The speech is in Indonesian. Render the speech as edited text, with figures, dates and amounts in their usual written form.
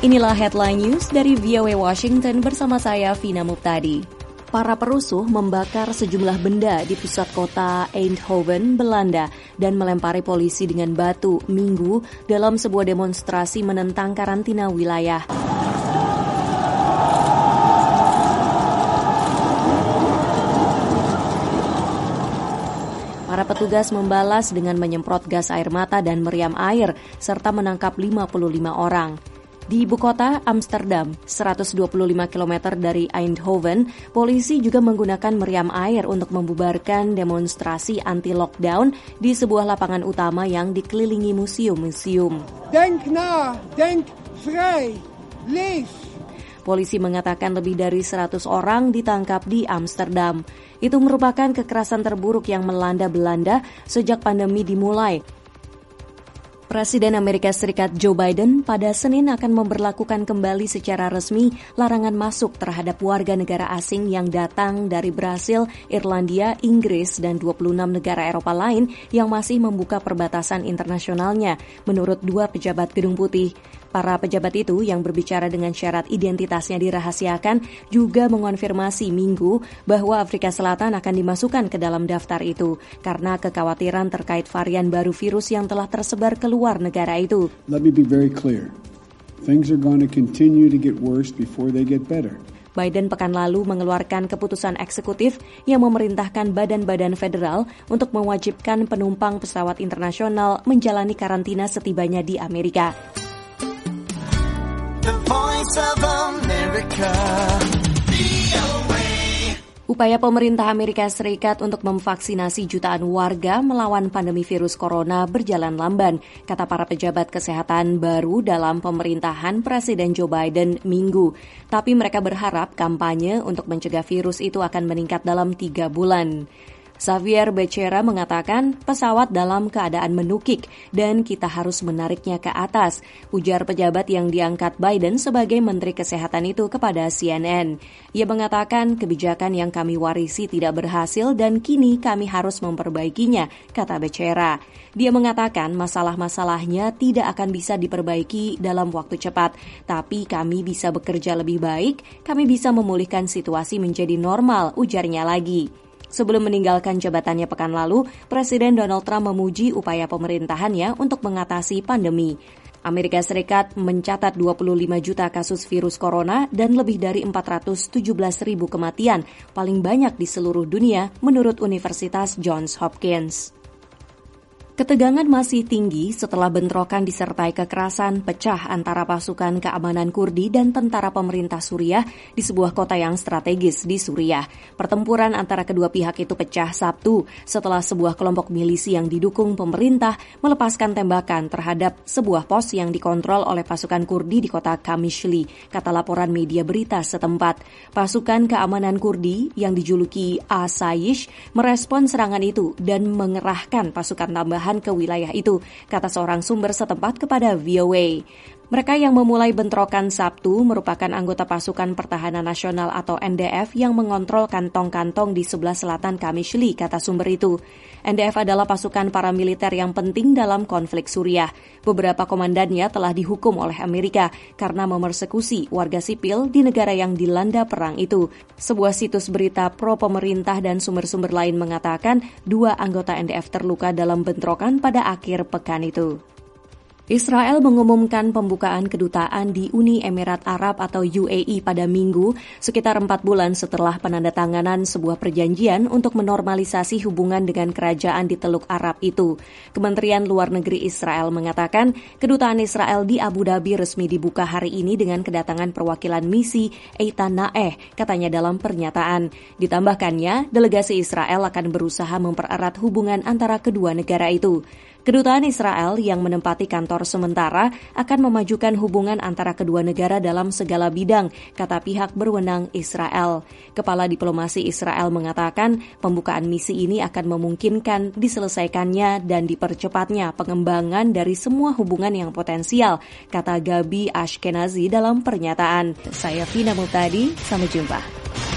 Inilah headline news dari VOA Washington bersama saya, Vina Muptadi. Para perusuh membakar sejumlah benda di pusat kota Eindhoven, Belanda, dan melempari polisi dengan batu Minggu dalam sebuah demonstrasi menentang karantina wilayah. Para petugas membalas dengan menyemprot gas air mata dan meriam air, serta menangkap 55 orang. Di ibu kota Amsterdam, 125 km dari Eindhoven, polisi juga menggunakan meriam air untuk membubarkan demonstrasi anti-lockdown di sebuah lapangan utama yang dikelilingi museum-museum. Denk na, denk vrij, leef. Polisi mengatakan lebih dari 100 orang ditangkap di Amsterdam. Itu merupakan kekerasan terburuk yang melanda Belanda sejak pandemi dimulai. Presiden Amerika Serikat Joe Biden pada Senin akan memberlakukan kembali secara resmi larangan masuk terhadap warga negara asing yang datang dari Brasil, Irlandia, Inggris, dan 26 negara Eropa lain yang masih membuka perbatasan internasionalnya, menurut dua pejabat Gedung Putih. Para pejabat itu yang berbicara dengan syarat identitasnya dirahasiakan juga mengonfirmasi Minggu bahwa Afrika Selatan akan dimasukkan ke dalam daftar itu karena kekhawatiran terkait varian baru virus yang telah tersebar ke luar negara itu. Let me be very clear. Things are going to continue to get worse before they get better. Biden pekan lalu mengeluarkan keputusan eksekutif yang memerintahkan badan-badan federal untuk mewajibkan penumpang pesawat internasional menjalani karantina setibanya di Amerika. The Voice of America. Upaya pemerintah Amerika Serikat untuk memvaksinasi jutaan warga melawan pandemi virus corona berjalan lamban, kata para pejabat kesehatan baru dalam pemerintahan Presiden Joe Biden Minggu. Tapi mereka berharap kampanye untuk mencegah virus itu akan meningkat dalam 3 bulan. Xavier Becerra mengatakan pesawat dalam keadaan menukik dan kita harus menariknya ke atas, ujar pejabat yang diangkat Biden sebagai Menteri Kesehatan itu kepada CNN. Ia mengatakan kebijakan yang kami warisi tidak berhasil dan kini kami harus memperbaikinya, kata Becerra. Dia mengatakan masalah-masalahnya tidak akan bisa diperbaiki dalam waktu cepat, tapi kami bisa bekerja lebih baik, kami bisa memulihkan situasi menjadi normal, ujarnya lagi. Sebelum meninggalkan jabatannya pekan lalu, Presiden Donald Trump memuji upaya pemerintahannya untuk mengatasi pandemi. Amerika Serikat mencatat 25 juta kasus virus corona dan lebih dari 417.000 kematian, paling banyak di seluruh dunia menurut Universitas Johns Hopkins. Ketegangan masih tinggi setelah bentrokan disertai kekerasan pecah antara pasukan keamanan Kurdi dan tentara pemerintah Suriah di sebuah kota yang strategis di Suriah. Pertempuran antara kedua pihak itu pecah Sabtu setelah sebuah kelompok milisi yang didukung pemerintah melepaskan tembakan terhadap sebuah pos yang dikontrol oleh pasukan Kurdi di kota Kamishli, kata laporan media berita setempat. Pasukan keamanan Kurdi yang dijuluki Asayish merespon serangan itu dan mengerahkan pasukan tambahan ke wilayah itu, kata seorang sumber setempat kepada VOA. Mereka yang memulai bentrokan Sabtu merupakan anggota pasukan pertahanan nasional atau NDF yang mengontrol kantong-kantong di sebelah selatan Kamishli, kata sumber itu. NDF adalah pasukan paramiliter yang penting dalam konflik Suriah. Beberapa komandannya telah dihukum oleh Amerika karena memersekusi warga sipil di negara yang dilanda perang itu. Sebuah situs berita pro-pemerintah dan sumber-sumber lain mengatakan 2 anggota NDF terluka dalam bentrokan pada akhir pekan itu. Israel mengumumkan pembukaan kedutaan di Uni Emirat Arab atau UAE pada Minggu, sekitar 4 bulan setelah penandatanganan sebuah perjanjian untuk menormalisasi hubungan dengan kerajaan di Teluk Arab itu. Kementerian Luar Negeri Israel mengatakan kedutaan Israel di Abu Dhabi resmi dibuka hari ini dengan kedatangan perwakilan misi Eitan Naeh, katanya dalam pernyataan. Ditambahkannya, delegasi Israel akan berusaha mempererat hubungan antara kedua negara itu. Kedutaan Israel yang menempati kantor sementara akan memajukan hubungan antara kedua negara dalam segala bidang, kata pihak berwenang Israel. Kepala diplomasi Israel mengatakan pembukaan misi ini akan memungkinkan diselesaikannya dan dipercepatnya pengembangan dari semua hubungan yang potensial, kata Gabi Ashkenazi dalam pernyataan. Saya Vina Muptadi, sampai jumpa.